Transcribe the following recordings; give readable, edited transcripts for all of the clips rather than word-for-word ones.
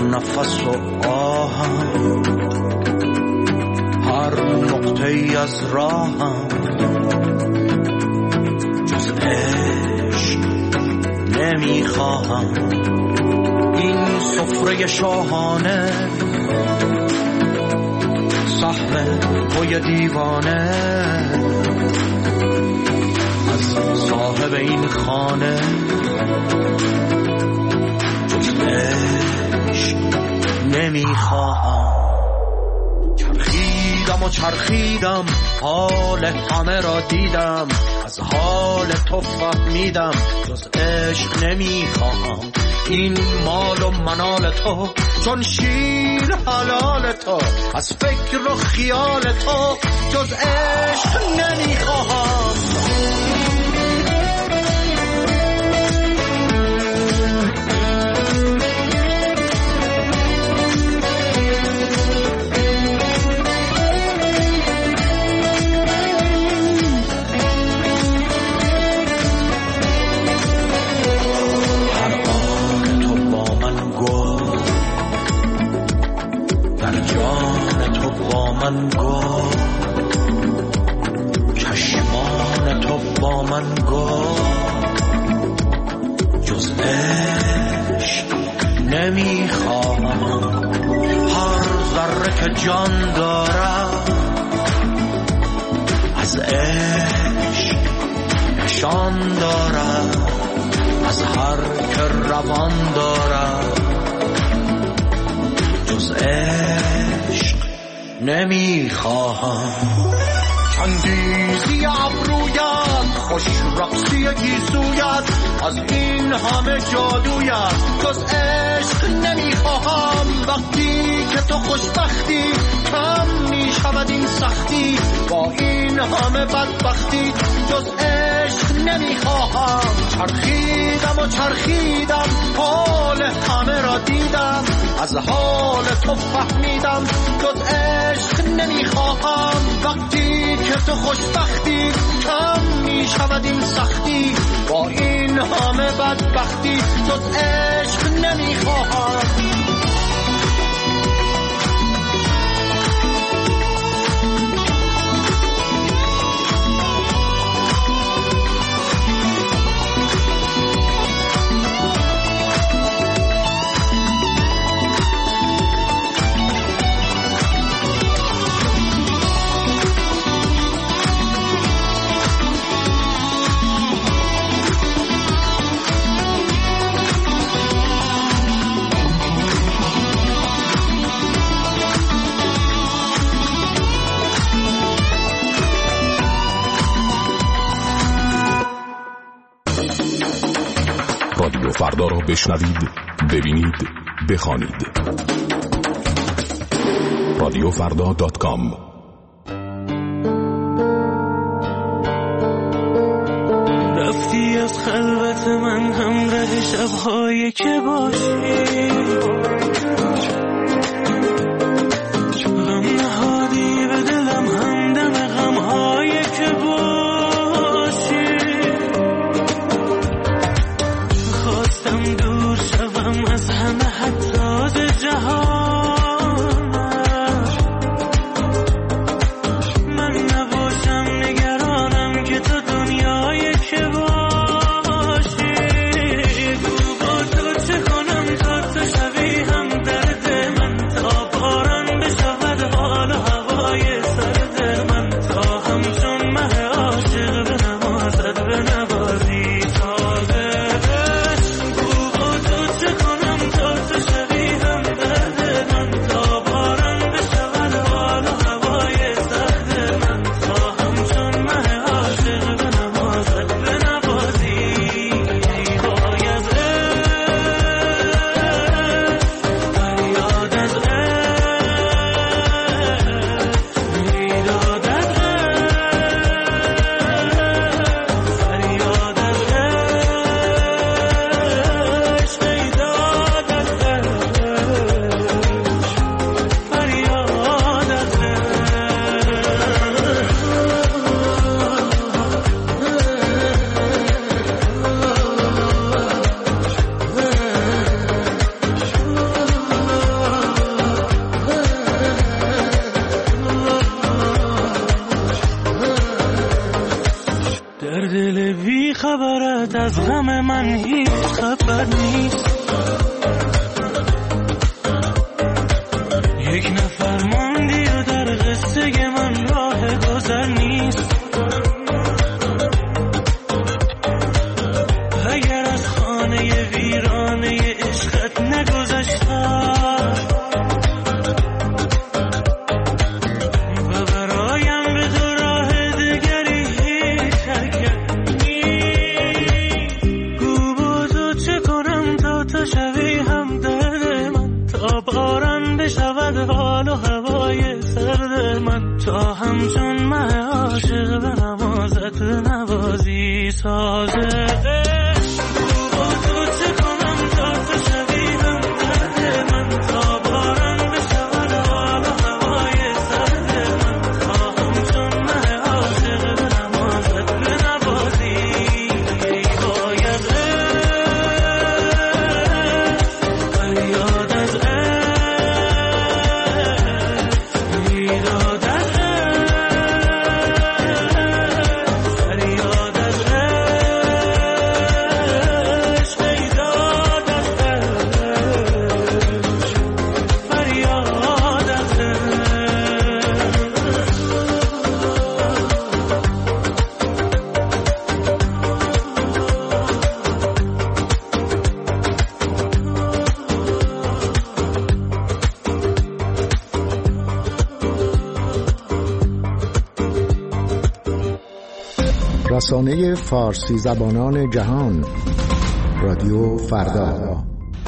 نفس و آهم، هر نقطه‌ای از راهم، جز عشق نمیخواهم. این سفره شاهانه سهم توی دیوانه، از صاحب این خانه جز عشق نمیخواهم. چرخیدم و چرخیدم، حال همه را دیدم، از حال تو فهمیدم جز عشق نمیخواهم. این مال و منال تو چون شیر حلال تو، از فکر و خیال تو جز عشق نمیخواهم. من گو چشمان تو با من گو، جز عشق نمیخواهم. هر ذره که جان دارد از عشق نشان دارد، از هر که روان دارد جز عشق نمیخواهم. چندیزی ابرویت، خوش رقصی گیسویت، از این همه جادویت جز عشق نمیخواهم. وقتی که تو خوشبختی کم میشود این سختی، با این همه بدبختی جز عشق نمیخواهم. چرخیدم و چرخیدم، حال همه را دیدم، از حال تو فهمیدم جز عشق نمیخواهم. وقتی که تو خوشبختی کم میشود این سختی، با این همه بدبختی جز عشق نمیخواهم. رادیو فردا را بشنوید، ببینید، بخوانید. radiofrda.com. رفتی از خلوت من همراه شب‌هایی که باشی، غم نهادی به دلم همدم غم‌هایی که باشی. خواستم دور شوم از همه حساس جهان، من نباشم نگرانم که تو دنیایی که باشی. گو با تو چه کنم تا ازت از غم من هیچ خبر نیست. یک نفر ماندی و در قصه من راه گذر نیست. اگر از خانه ویرانه عشقت نگذشتم و برایم به تو راه دگری شکر نیست. گو با تو چه کنم تا تو شوی همدرد من، تا باران بشود حال و هوای سرد من، تا همچون مه عاشق به نمازت نوازی سازه. رسانه فارسی زبانان جهان، رادیو فردا.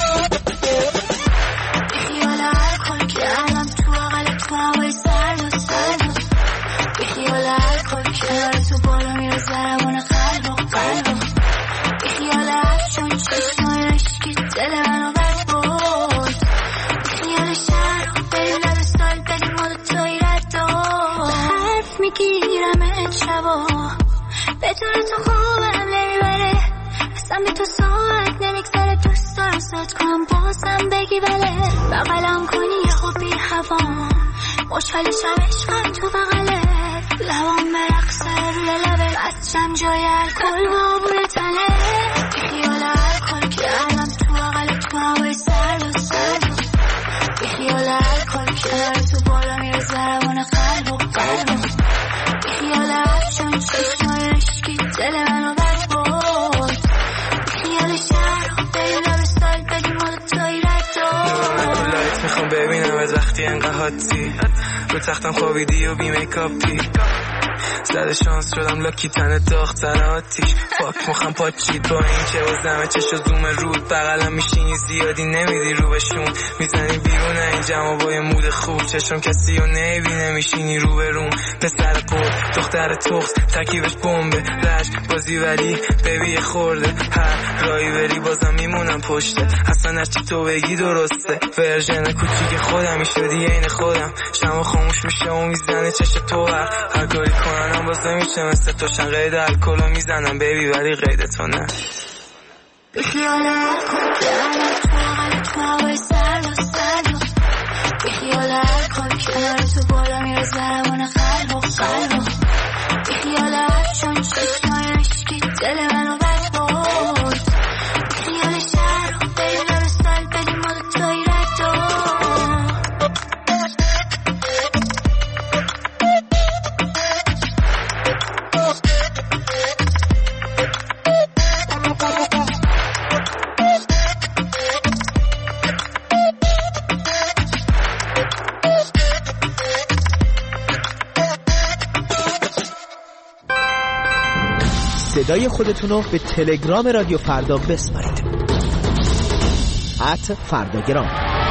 بدون تو خوبم نمیبره، اصلا به تو ساعت نمیگذره. دوست دارم سات کنم بازم بگی بله، بغلم کنی یه خوب بی هوا، مشکلشم عشقم تو بغلت، لبام برقصه روی لبه بچم جای الکل و عبور تنه. بیخیال الکل که الان تو بغل تو هوای سرد و سرد، بیخیال الکل که تو بالا میره ضربان قلب و قلب، بیخیال افشون چشمای عشقی دل منو بد بود، بیخیال شهر و بریم لبستال بدیم حالا توی رد لایت میخوام ببینم از وقتی انقدر حاتی رو تختم خوابیدی و بی میکاپی، زده شانس شدم لاکی تن داختر آتیش، فاک مخم پاچید با این که وزدمه چشو زوم رود، بغلم میشینی زیادی نمیدی رو بشون، میزنی بیرون این جمع با یه مود خوب، چشم کسی و نمیبینه میشینی رو به روم، پسر قرد دختر تخت تکیبش بمبه رشت بازی ولی ببی خورده، هر رایی بری بازم میمونم پشته، اصلا هرچی تو بگی درسته، ورژن کوچیک خودمی شدی عین خودم، شما خاموش میشه و میزنه چش تو هر کاری کنم باز نمیشه مثل تو، شن قید الکلو میزنم بیبی ولی قید تو نه. بیخیال الکل که الان تو بغل تو هوای سرد و سرد، بیخیال الکل که تو بالا میره ضربان قلب و قلب، بیخیال افشون چشمای عشقی دل منو بد بود، بیخیال شهر و بریم لبستال بدیم حالا توی رد. صدای خودتون رو به تلگرام رادیو فردا بسپارید. @فرداگرام.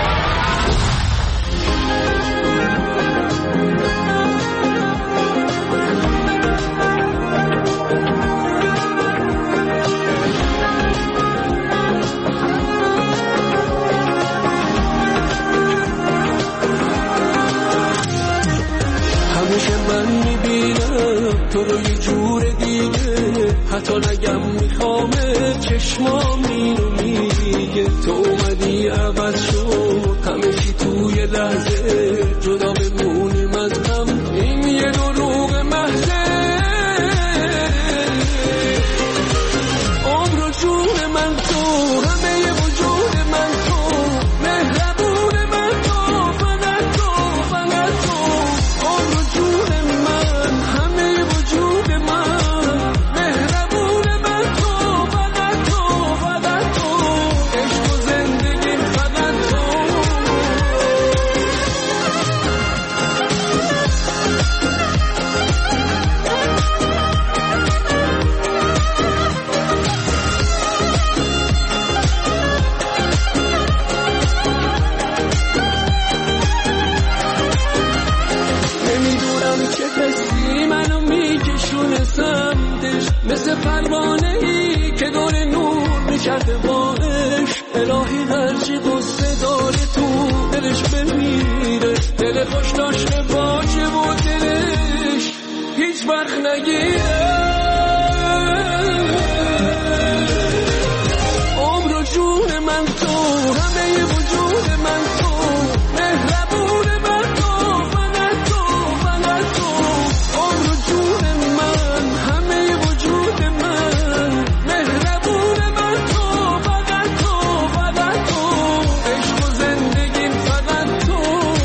همیشه من میبینم تو رو یه جور دیگه، حتی نگم میخوامه چشمام اینو میگه، تو اومدی عوض شد همه چی توی لحظه، جدا بمونیم از هم این یه دروغ محضه. قصه داره تو دلش بمیره، دل خوش داشته باشه و دلش هیچ وقت نگیره. عمر و جون من تو، همه وجود من تو، مهربون من تو، فقط تو، فقط تو. عمر و جون من، همه وجود من، مهربون من تو، فقط تو، فقط تو. عشق و زندگیم فقط تو.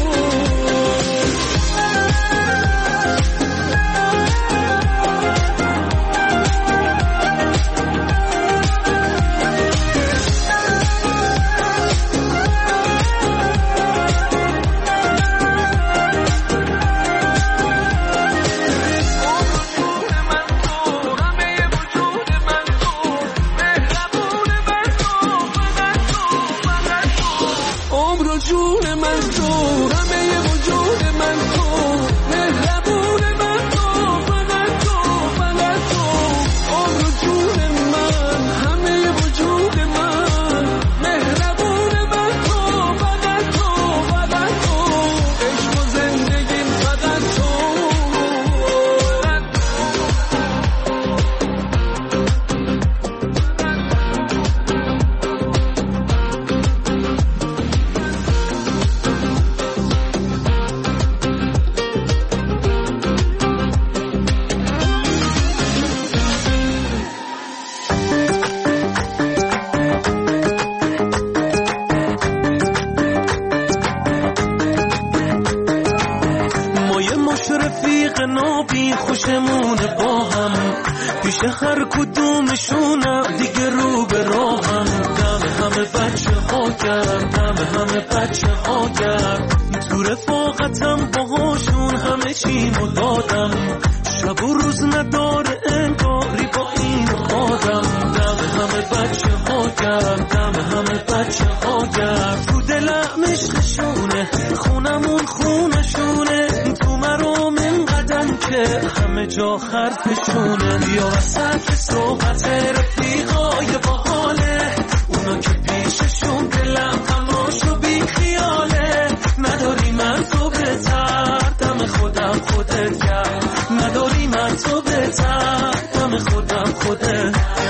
هر کدومشونم دیگه رو به راهم، دم همه بچه ها کردم، همه بچه ها کرد تو رفاقتم باهاشون همه چیمو دادم، شب و روز نداره انگاری با این آدم، دم همه بچه ها کردم، همه بچه ها کرد تو دلم عشقشونه، خونمون خونشونه، تو مرام اینقدرم که همه جا حرفشونه. یا وسط صحبت رفیقای باحاله، اونا که پیششون دلم تماشا بی خیاله، نداری من تو بهتر، دم خودم خودت کرد، نداری من تو بهتر، دم خودم خودت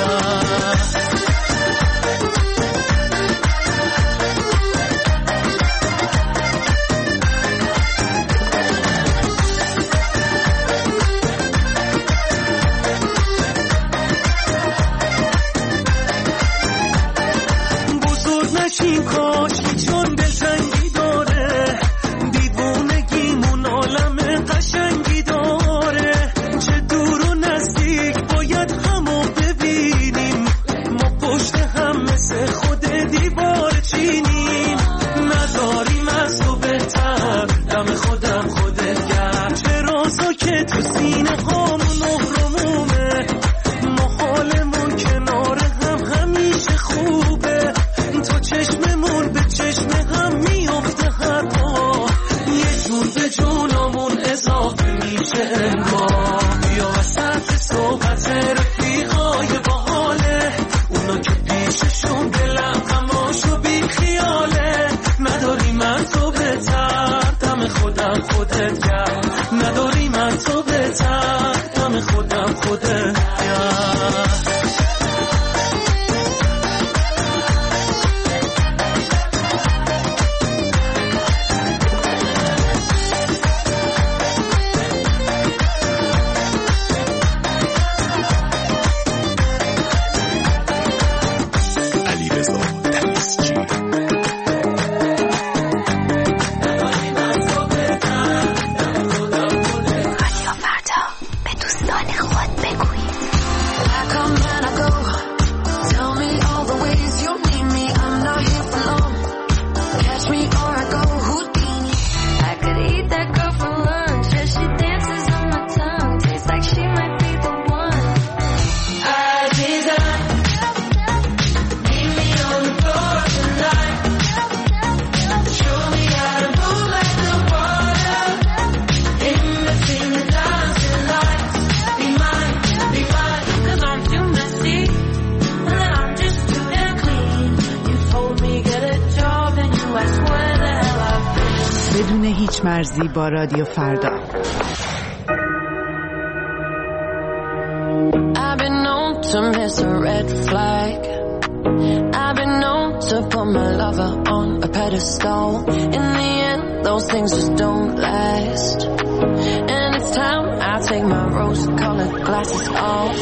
کرد. چون دلتنگی داره، دیوونگیمون عالم قشنگی داره، چه دور و نزدیک باید همو ببینیم، ما پشت هم مثل خود دیوار چینیم، نداریم از تو بهتر، دم خودم خودت گرد، چه رازا که تو سینه هامون اهرمومه، ما حالمون کنار هم همیشه خوبه، تو چشممون به چشم هم میفته هر پا، یه جون به جونمون اضافه میشه انگار. یا وسط صحبت رفیقای باحاله، اونا که پیششون دلم تماشا بی خیاله، نداری من تو بهتر، دم خودم خودت کرد، نداری من تو بهتر، دم خودم خودت کرد. Get a job بدون هیچ مرزی با رادیو فردا. I've been known to miss a red flag. I've been known to put my lover on a pedestal. In the end, those things just don't last. And it's time I take my rose-colored glasses off.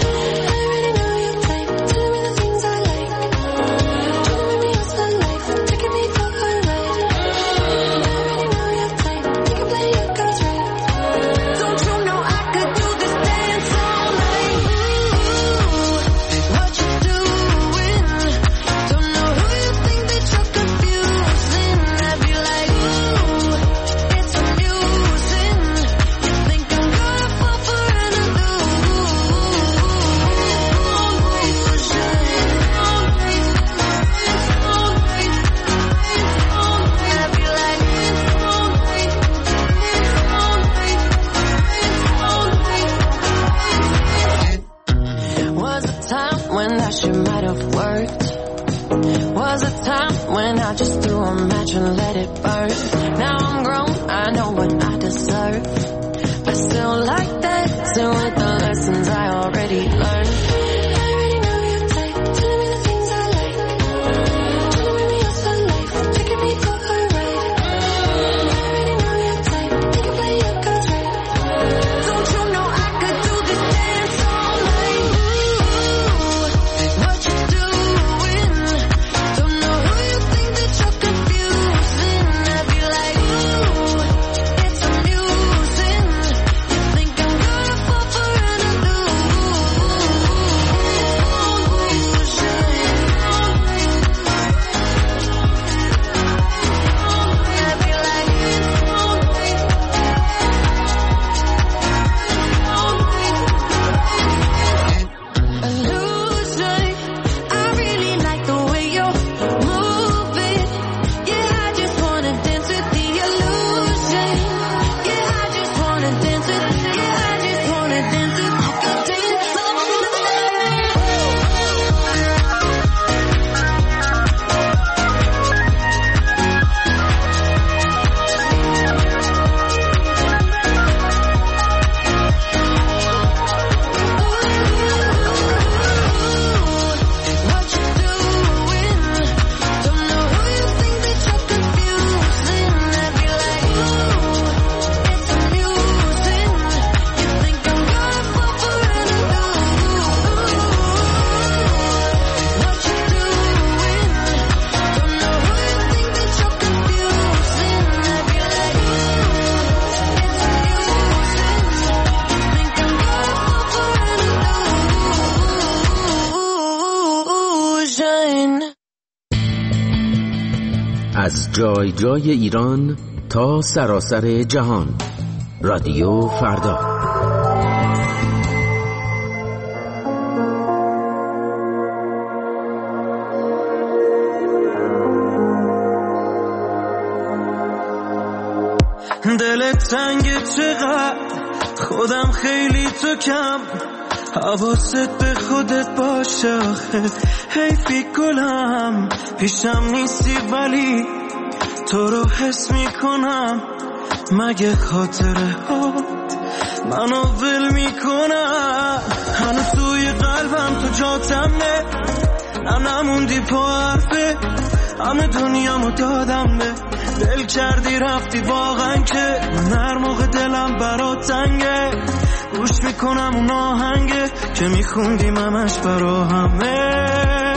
از جای جای ایران تا سراسر جهان، رادیو فردا. دلت تنگه چقدر، خودم خیلی تو کم، حواست به خودت باشه آخه حیفی گلم، پیشم نیستی ولی تو رو حس میکنم، مگه خاطره هات منو ول میکنم، هنوز توی قلبم تو جاتمه، نموندی پا حرفه، همه دنیامو دادم به دل کردی رفتی واقعا که من هر موقع دلم برات تنگه گوش میکنم اون آهنگه که میخوندیم همش برا همه،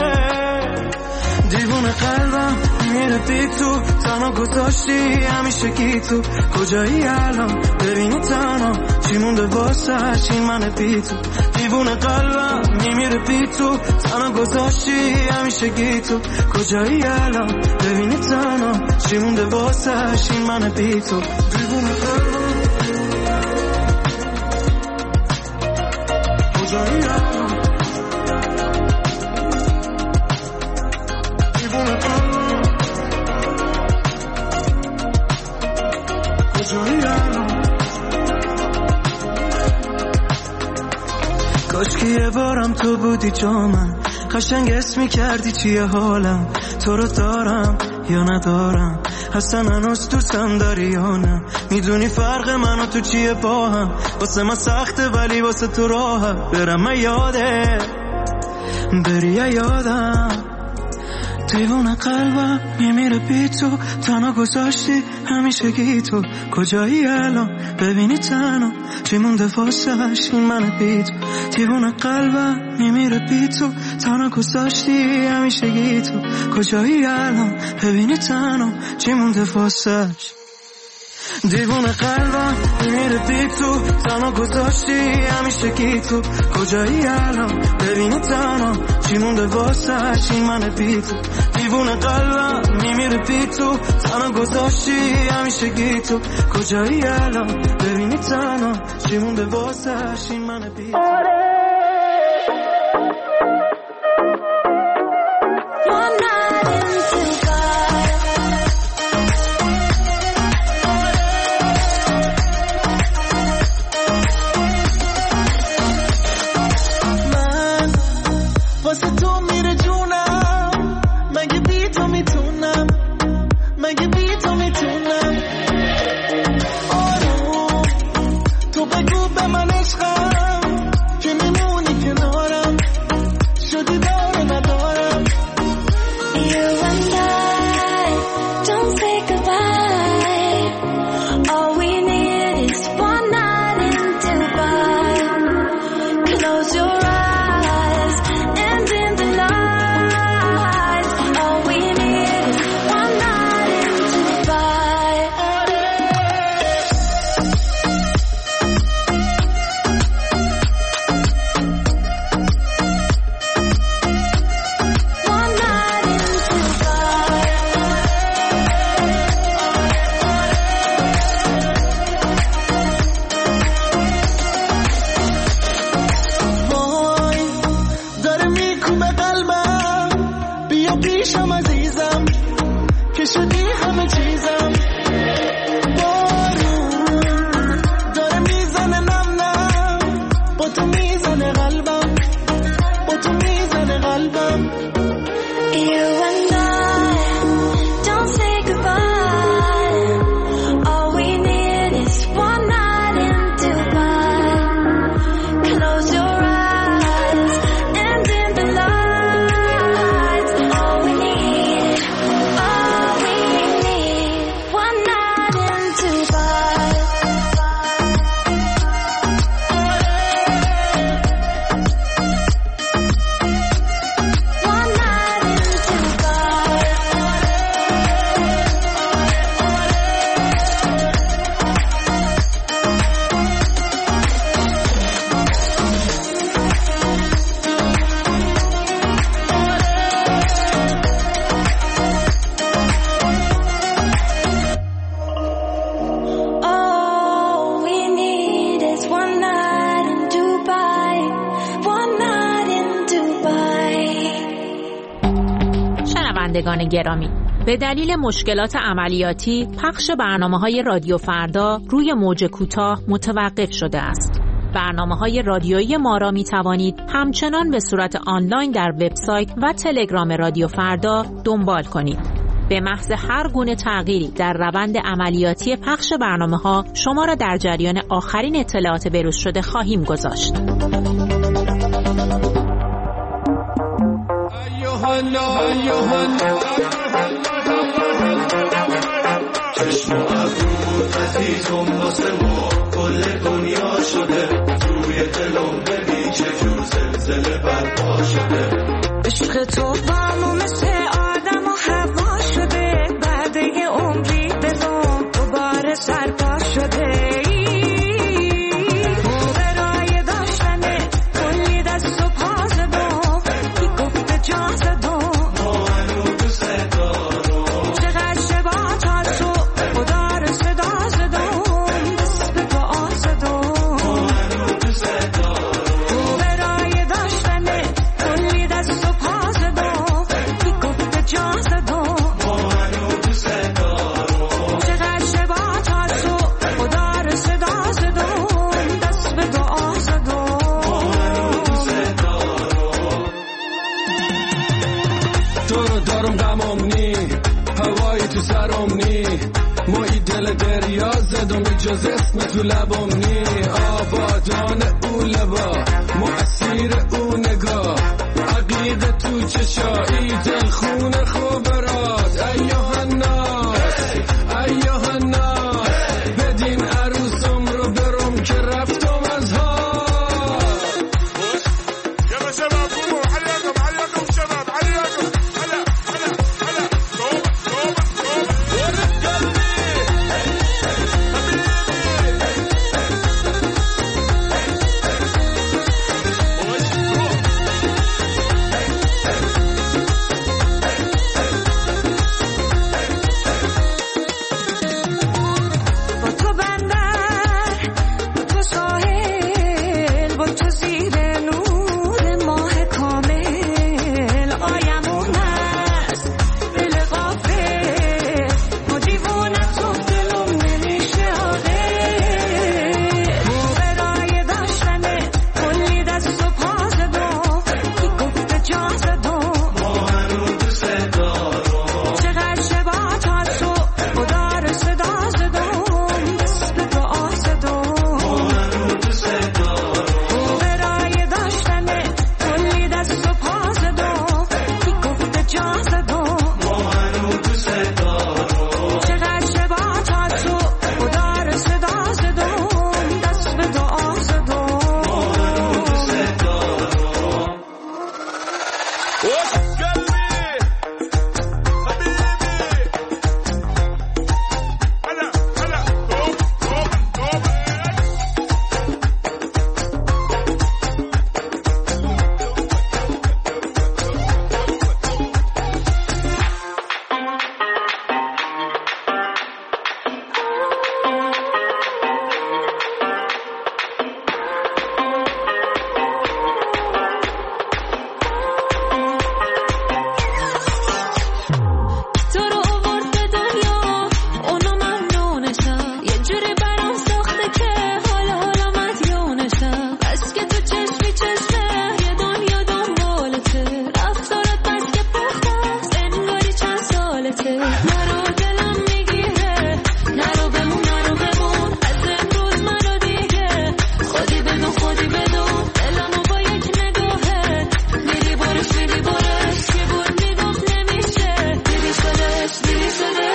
دیوونه قلبم میره بی تو، تنها گذاشتی همیشه گی تو، کجایی الان ببینی تنها چی مونده واسش این من بی تو، دیوونه قلبم میره بی تو، تنها گذاشتی همیشه گی تو، کجایی الان ببینی تنها چی مونده واسش این من بی تو، دیوونه قلبم کجایی الان دیوونه قلبم کجایی الان، کاش که یه بارم تو بودی جا من، قشنگ اسم می‌کردی چیه حالم، تو رو دارم یا ندارم، اصلا هنوز دوستم داری یا نه؟ میدونی فرق من و تو چیه با هم؟ واسه من سخته ولی واسه تو راحت. برم من یاده بری یادم دیوونه قلبم میمیره بی تو. تنها گذاشتی همیشگی تو. کجایی الان ببینی تنها چی مونده واسش این من بی تو. دیوونه قلبم میمیره بی تو. تنها گذاشتی همیشگی تو. کجایی الان ببینی تنها چی مونده واسش. دیوونه قلبم میمیره بی تو. تنها گذاشتی همیشگی تو. کجایی الان ببینی تنها چی مونده واسش این من بی تو. دیوونه قلبم میمیره بی تو. تنها گذاشتی همیشگی تو. کجایی الان ببینی تنها چی مونده واسش این من بی تو. گرامی، به دلیل مشکلات عملیاتی پخش برنامه‌های رادیو فردا روی موج کوتاه متوقف شده است. برنامه‌های رادیویی ما را می‌توانید همچنان به صورت آنلاین در وبسایت و تلگرام رادیو فردا دنبال کنید. به محض هر گونه تغییری در روند عملیاتی پخش برنامه‌ها شما را در جریان آخرین اطلاعات بروز شده خواهیم گذاشت. چشم و ابرود عزیزم واسه ما کل دنیا شده. توی دلم ببین چه جور زلزله برپا شده. عشق تو با مثل آدم و هوا شده. بعد یه عمری بزن دوباره سرپا شده. برای داشتن کلی دست و پا زدم. کی گفته جا زدم. لبم نی مایی دل دریا زدم به جز اسم تو لبم نی آبادان او لبا مؤثیر او نگاه عقیق تو چشایی دل خون خوبرات ایوه الناس ایوه الناس بدین عروسم رو برم که رفتم از ها يلا شباب قوموا عليكم عليكم شباب عليكم هلا هلا هلا توبة توبة توبة ورد قلبي با تو بندر با تو ساحل با تو زیر نور ماه کامل آیمون است دل غافل ما دیوانه تو دلم نمیشه آقل برای داشتنه کلی دست و پا زدم کی گفته جا زدم ما هنوز دوست دارم چقدر شبا تا تو خدا رو صدا زدم دست به دعا زدم ما هنوز دوست دارم برای داشتنه کلی دست و پا زدم کی گفته جا زدم ما هنوز دوست دارم چقدر شبا تا تو خدا رو صدا زدم دست به دعا زدم ما هنوز دوست دارم وش قلبي حبيبي هلا هلا توبة توبة توبة تو رو آورد به دنیا اونو ممنونشم یه جوری برام ساخته که حالا مدیونشم بس که تو چشمی چشمه یه دنیا دنبالته رفتارت بس که پخته است انگاری چند سالته نرو دلم میگیره نرو بمون از امروز منو دیگه خودی بدون دلمو با یک نگاهت میری برش کی بود میگفت نمیشه دیدی شدش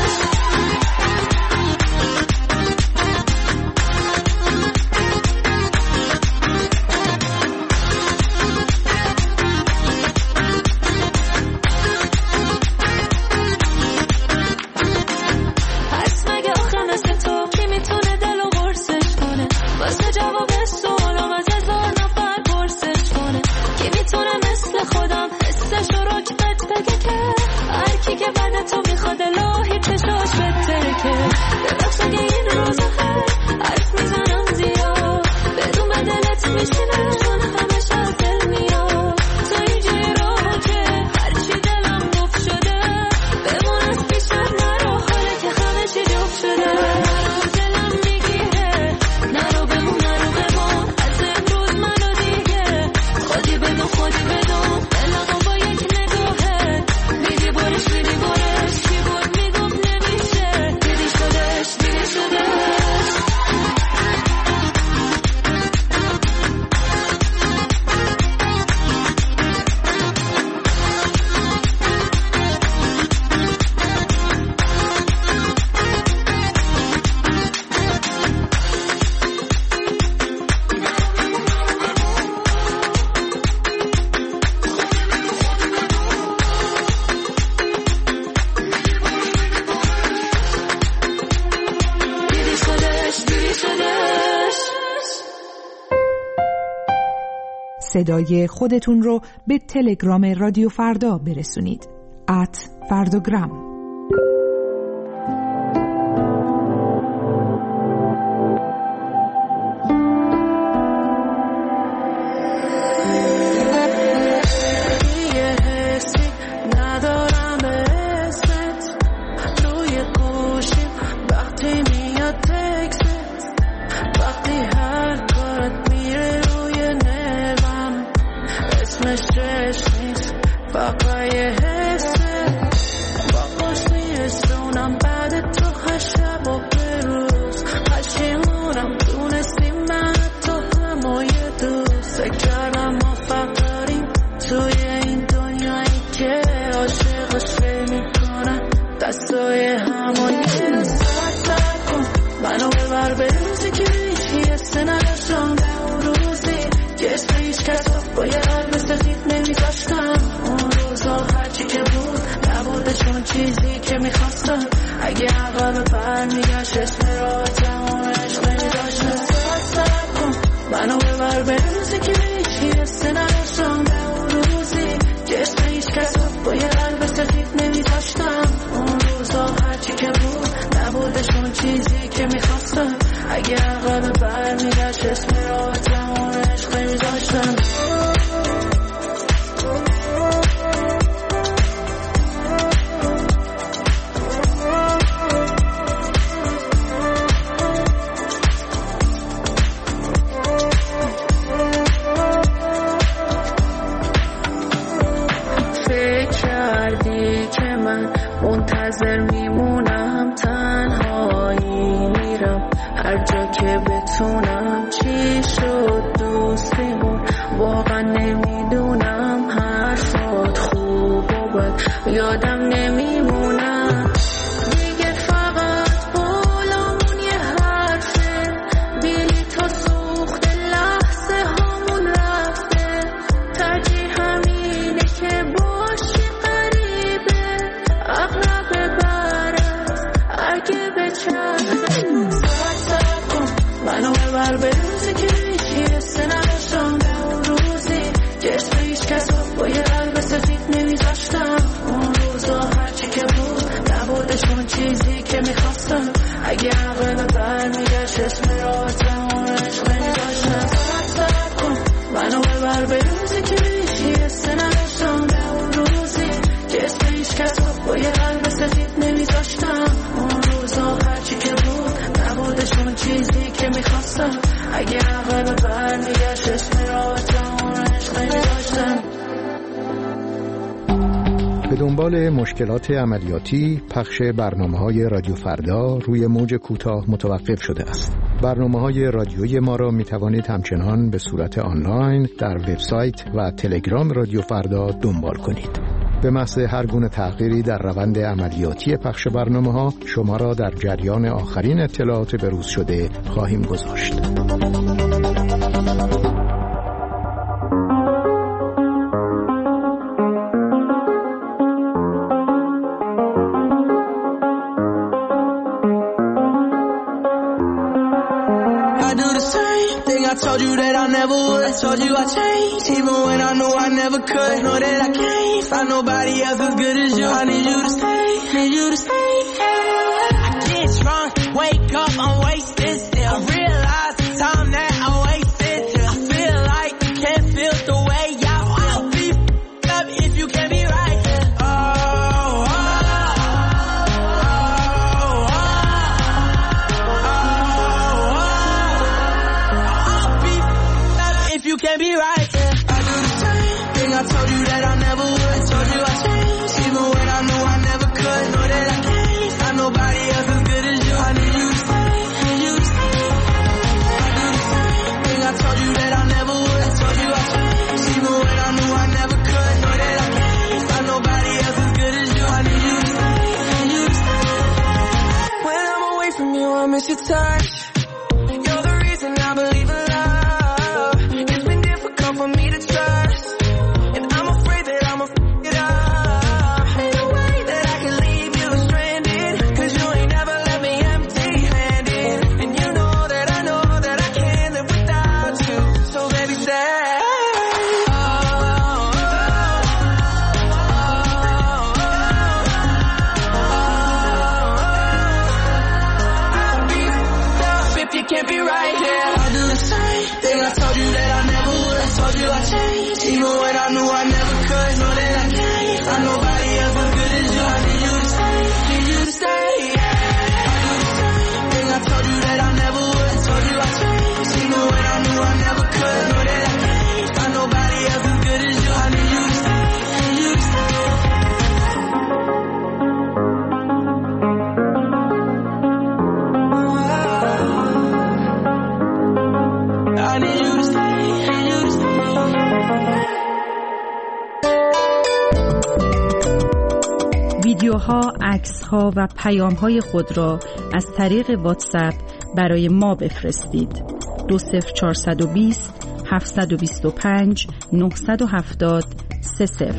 پس مگه آخه مثل تو کی میتونه دلو قرصش کنه واسه جواب سوالم از هزار نفر پرسش کنه کی میتونه مثل خودم حسشو رکبت بگه که هر کی که بعد تو میخواد الهی چشاش بهتره که ببخش اگه این روزا حرف میزنم زیاد بدون به دلت میشینه چون همش از دل میاد تو اینجوری راه که هرچی دلم گفت شده بمون از پیشم نرو حالا که همه چی جفت شده نرو دلم میگیره نرو بمون از امروز منو دیگه خودی بدون دلمو با یک نگاهت میدی برش کی بود میگفت نمیشه دیدی شدش صدای خودتون رو به تلگرام رادیو فردا برسونید. @فرداگرام. فقط یه حسه با خوشی سونم جای همون یه ساعت کن منو ببر به روزی که هیچی حسه نداشتم به اون روزی که اسم هیچ کس با یه قلب سفید نمیذاشتم اون روزا هرچی که بود نبوده چون چیزی که میخواستم اگه عقب برمیگشت اسم راحتم اون عشق نمیداشتم ساعت کن منو ببر به روزی که هیچی حسه نداشتم به اون روزی که اسم هیچ کس با یه قلب سفید نمیذاشتم اون روزا هرچی که بود نبوده چون چیزی که میخواستم اگه عقب برمیگشت اسم راحتم اون عشق نمیداشتم منتظر میمونم تنهایی میرم هر جا که بتونم چی شد دوستیمون واقعا نمیدونم حرفات خوب و بد یادم نمیمونم دیگه فقط بالامون یه حرفه بیلی تا سوخت لحظه هامون رفته ترجیح همینه که باشی اغلب برست اگه بچرد ساعت کن منو ببر به روزی که هیچی حسه نداشتم به اون روزی که اسم هیچ کس با یه قلب سفید نمیذاشتم اون روزا هرچی که بود نبوده چون چیزی که میخواستم اگه عقل برمیگشت اسم راحتم اون عشق نمیداشتم ساعت کن منو ببر به روزی که هیچی حسه نداشتم به اون روزی که اسم هیچ کس با یه قلب سفید نمیذاشتم اون روزا هرچی که بود نبوده چون چیزی که میخواستم اگه عقل برمیگشت اسم راحتم اون عشق نمیداشتم به دنبال مشکلات عملیاتی پخش برنامه‌های رادیو فردا روی موج کوتاه متوقف شده است. برنامه‌های رادیویی ما را می‌توانید همچنان به صورت آنلاین در وبسایت و تلگرام رادیو فردا دنبال کنید. به محض هر گونه تغییری در روند عملیاتی پخش برنامه‌ها شما را در جریان آخرین اطلاعات بروز شده خواهیم گذاشت. I told you that I never would. I told you I changed, even when I knew I never could. Know that I can't find nobody else as good as you. I need you to stay, need you to stay. I get drunk, wake up, I'm wasted still. I realize the time that I wasted. I feel like you can't feel the way I feel. I'll be up if you can't be right. You can't be right, yeah. I do the same thing. I told you that I never would. I told you I changed, even when I knew I never could. Know that I can't find nobody else as good as you. I need you to stay, need you to stay. I do the same thing. I told you that I never would. I told you I changed, even when I knew I never could. Know that I can't find nobody else as good as you. I need you to stay, need you to stay. When I'm away from you, I miss your touch. You're the reason I believe in love. For me to trust, and I'm afraid that I'ma f*** it up. Ain't no way that I can leave you stranded, 'cause you ain't never left me empty-handed. And you know that I can't live without you. So baby, stay. I'll be up if you can't be right here. I do the same thing. I told you that I never would. I told you I changed, even when I knew I never could. Know that I can't find nobody else as good as you. I need you to stay, need you to stay. I do the same thing. I told you that I never would. I told you I changed, even when I knew I never could. Know that I can't find nobody else as good as you. I need you to stay, need you to stay. I need you to stay, need you to stay. ویدیوها، عکس‌ها و پیام‌های خود را از طریق واتساپ برای ما بفرستید. 20420 725 970 30.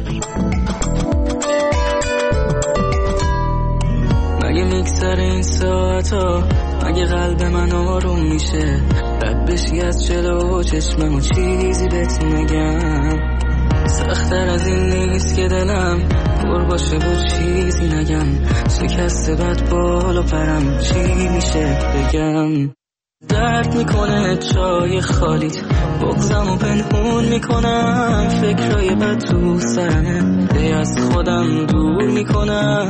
مگه میگذره این ساعتا، مگه قلب من آروم میشه، رد بشی از جلو چشمم و چیزی بهت نگم. سخت‌تر از این نیست که دلم پر باشه و چیزی نگم، شکسته بد بال و پرم چی میشه بگم. درد میکنه چای خالیت، بغضم و پنهون میکنم، فکرای بد تو سرمه دی از خودم دور میکنم.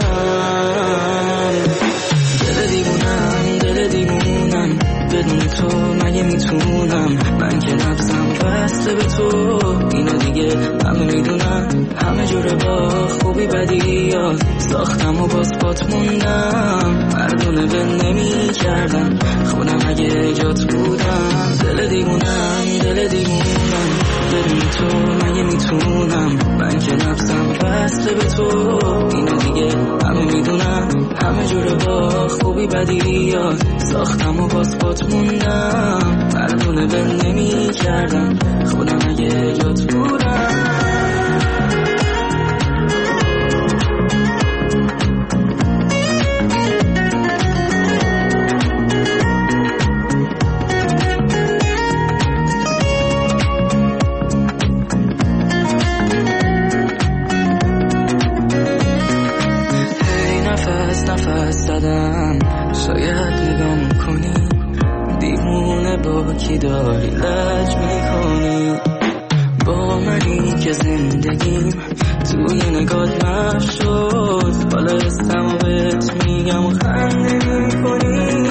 دل دیوونم بدون تو مگه میتونم، من که نفسم بسته به تو، اینو دیگه همه میدونم، همه جوره با خوبی بدی یاد ساختم و باز پات موندم، مردونه به نمی کردم خودم اگه جات بودم. دل دیوونم بدون تو مگه میتونم، من که نفسم بسته به تو، اینو دیگه همه میدونم، همه جوره با خوبی بدی یاد ساختم و باز پات موندم، مردونه به نمی کردم خودم اگه جات بودم. شاید نگام کنی دیوونه با کی داری لج میکنی، با منی که زندگیم توی نگات محو شد، حالا اسمم و بهت میگم و خنده میکنی.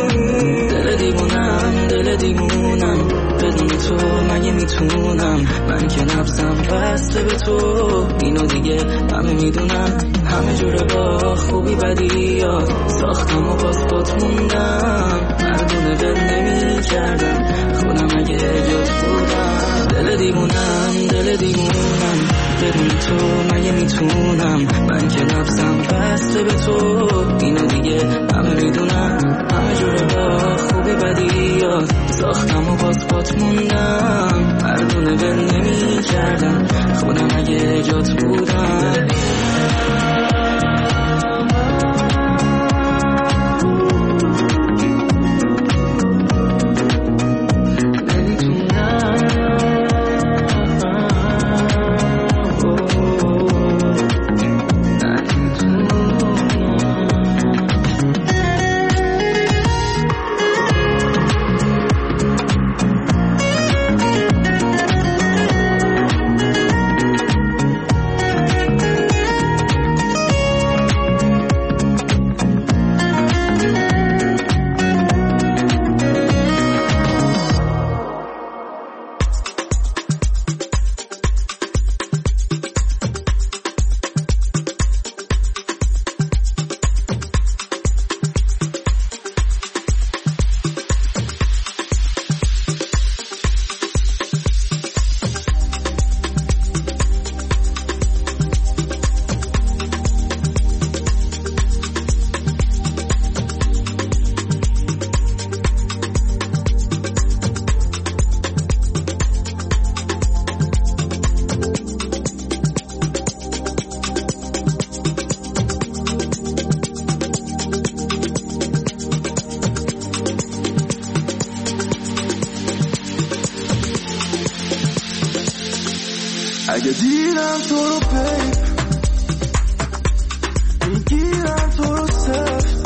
دل دیوونم بدون تو مگه میتونم، من که نفسم بسته به تو، اینو دیگه همه میدونم، همه جوره با خوبی بدی یاد ساختم و باز پات موندم، مردونه دل نمی کردم خودم اگه جات بودم. دل دیوونم بدون تو مگه میتونم، من که نفسم بسته به تو، اینو دیگه همه میدونم، همه جوره با خوبی بدی یاد ساختم و باز پات موندم، مردونه دل نمی کردم خودم اگه جات بودم. اگه دیدم تو رو بیب میگیرم تو رو سفت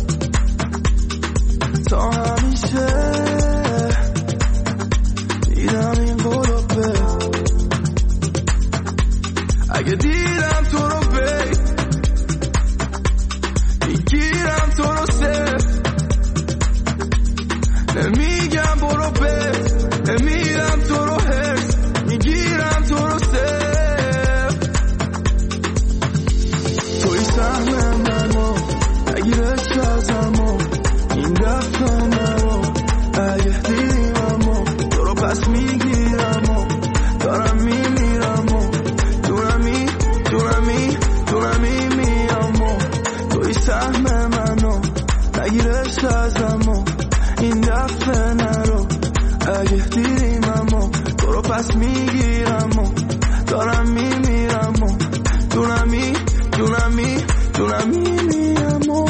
تا همیشه دیدم این قلوبه. اگه دیدم تو رو بیب میگیرم تو رو سفت نمیگم برو بیب نمیرم تو رو هرس میگیرم تو رو توی سهم منو نگیرش ازمو این دفعه نگیرش ازم و این دفعه نرو، اگه دیدیم اما تو رو پس میگیرم و دارم میمیرم و دونمی میامو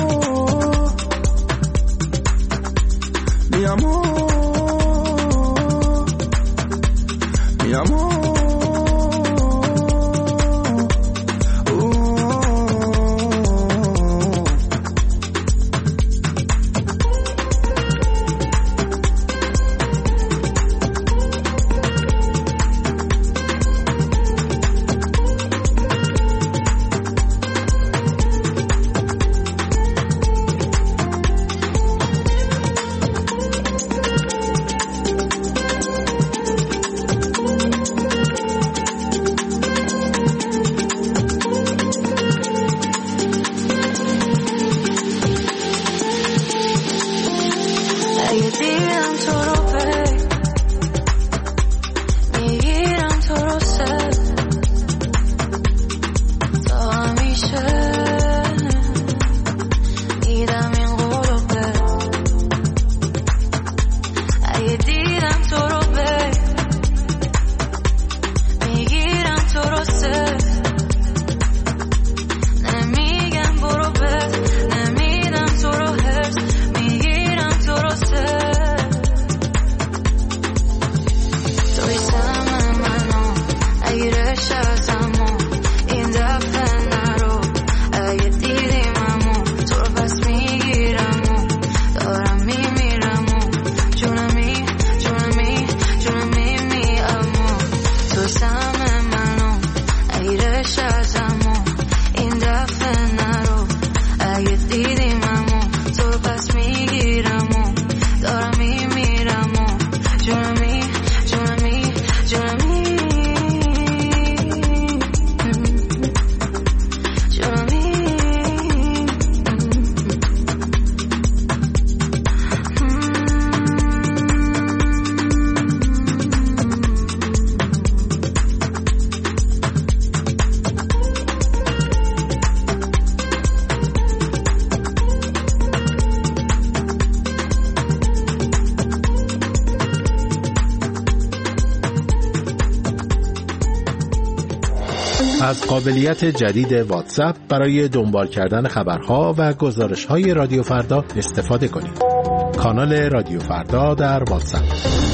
از قابلیت جدید واتساپ برای دنبال کردن خبرها و گزارش‌های رادیو فردا استفاده کنید. کانال رادیو فردا در واتساپ.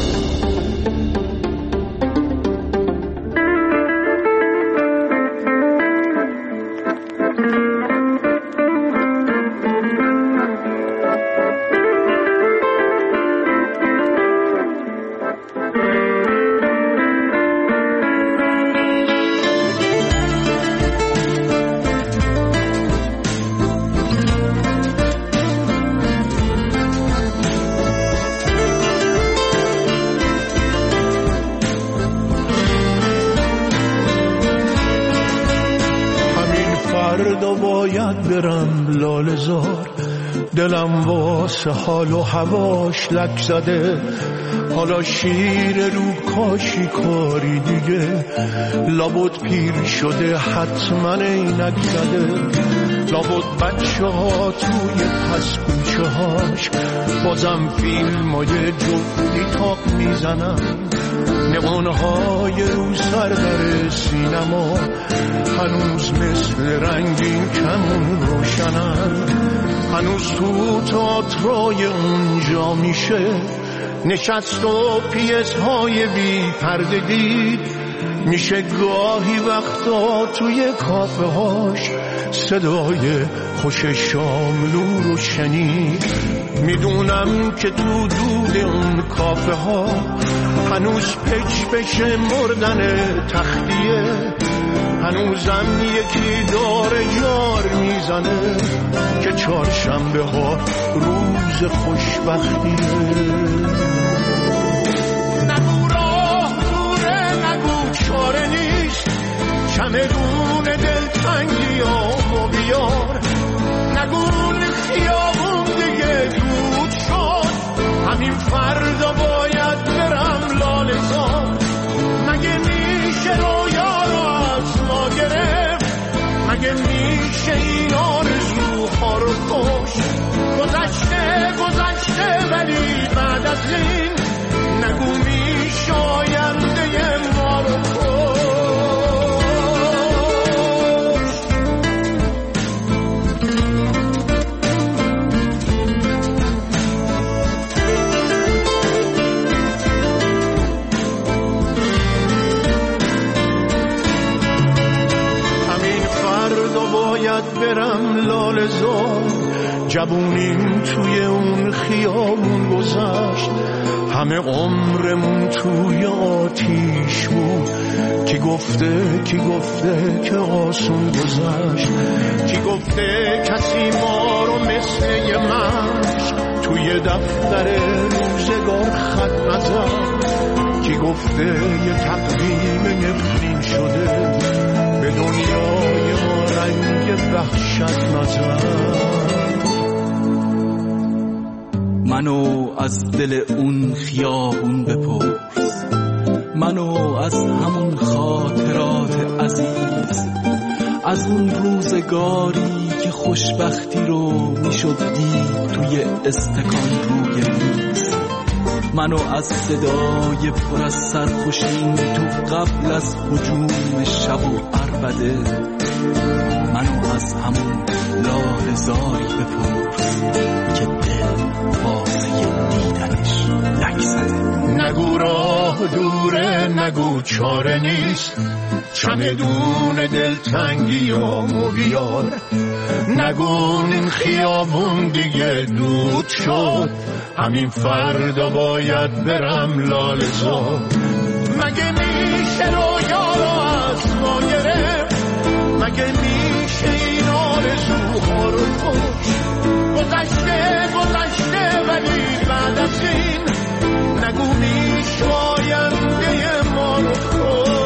برم لاله زار، دلم واسه حال و هواش لک زده، حالا شیر رو کاشی کاری دیگه، لابد پیر شده حتما عینک زده، لابد بچه ها توی پس کوچه هاش بازم فیلم های جفتی تاق میزنن، نمانهای رو سر در سینما هنوز مثل رنگین کمون روشنن، هنوز تو تئاترای اونجا میشه نشست و پیس‌های بی پرده دید، میشه گاهی وقتا توی کافه هاش صدای خوش شاملو رو شنید. میدونم که تو دود اون کافه ها هنوز پچ بشه مردن تختیه، هنوزم یکی داره جار میزنه که چهارشنبه ها روز خوشبختیه. نگو راه دوره، نگو چاره نیست، چمدون دلتنگی آمو بیار، نگو خیابون دیگه دود شد، همین فردا باید برم لاله زار. مگه میشه رویا رو از ما گرفت، مگه میشه این آرزوها رو کشت، گذشته از این نگو میش آینده ما رو برم لاله زار جوونیم توی اون خیابون گذشت همه عمرمون توی آتیش بود کی گفته که آسون گذشت کی گفته کسی ما رو مثل یه مشق توی دفتر روزگار خط نزد کی گفته یه تقویم نفرین شده به دنیای ما رنگ وحشت نزد منو از دل اون خیابون بپرس منو از همون خاطرات عزیز از اون روزگاری که خوشبختی رو میشد دید توی استکان روی میز منو از صدای پر از سرخوشی تو قبل از هجوم شب و عربده منو از همون لاله زاری بپرس که دل واسه دیدنش لک زده نگو راه دوره نگو چاره نیست چمدون دلتنگیامو بیار نگو این خیابون دیگه دود شد همین فردا باید برم لاله زار مگه میشه رویا رو از ما گرفت مگه میشه این آرزوها رو کشت گذشته ولی بعد از این نگو میشه آینده ما رو کشت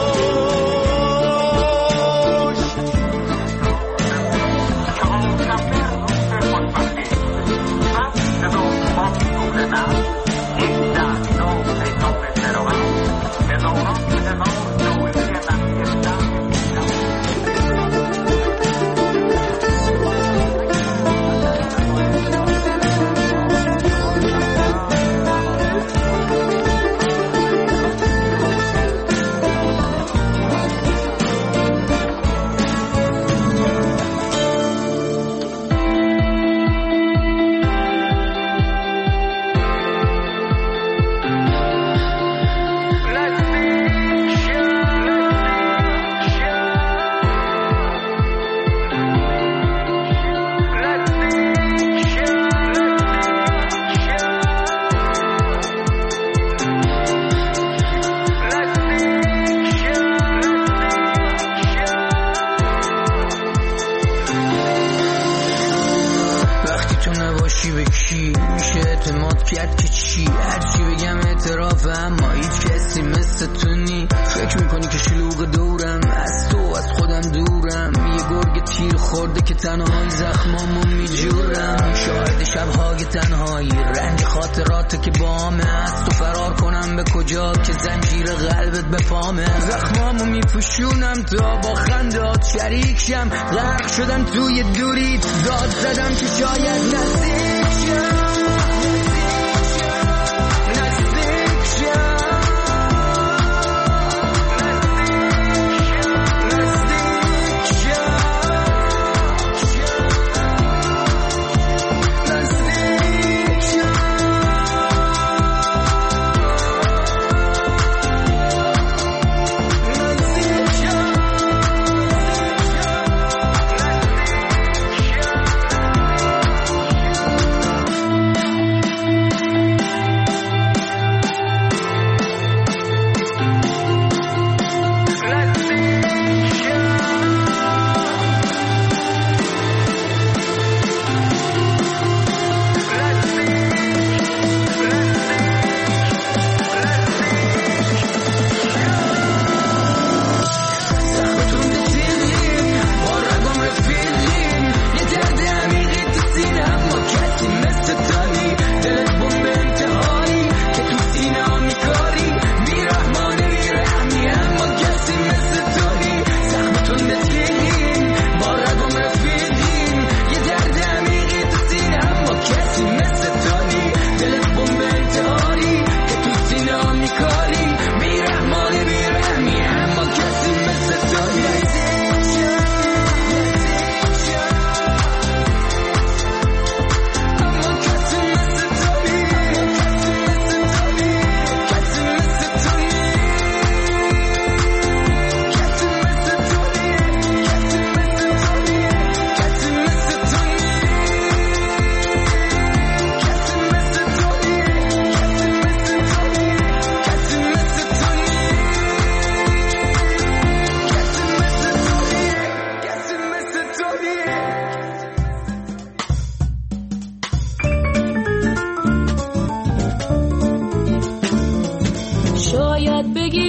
غرق شدم توی دوری داد زدم که شاید نزدیک شم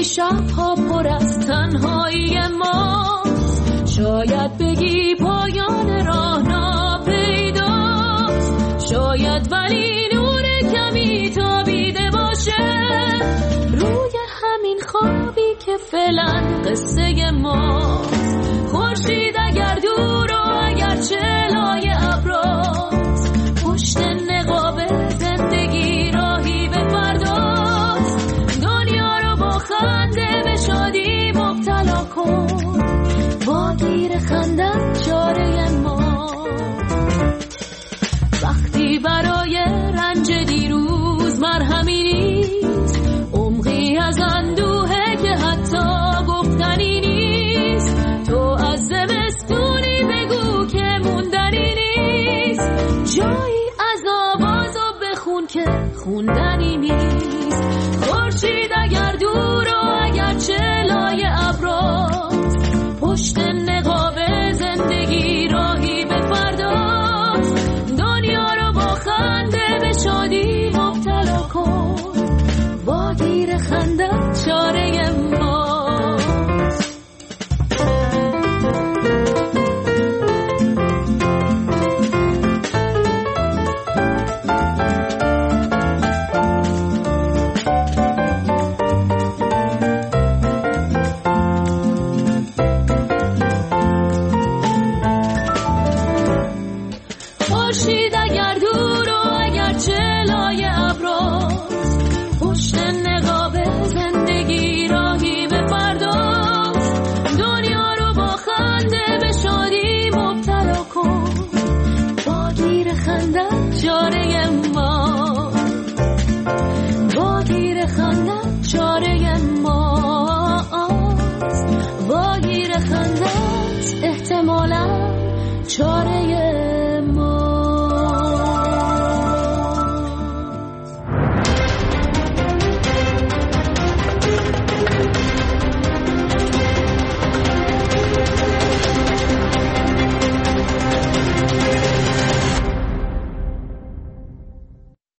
وقتی شبها پر از تنهایی ماست، شاید بگی پایان راه ناپیداست، شاید ولی نور کمی تابیده باشه روی همین خوابی که فعلا قصه ماست. خورشید اگر دور و اگر چلای ابراست، پشت نقاب زندگی راهی به فرداست. دنیا رو با خنده به شادی مبتلا کن، با گیر خندن چاره ما. وقتی برای رنج دیروز مرهمی نیست، عمقی از اندوهه که حتی گفتنی نیست، تو از زمستونی بگو که موندنی نیست، جایی از آواز و بخون که خوندنی نیست. خورشید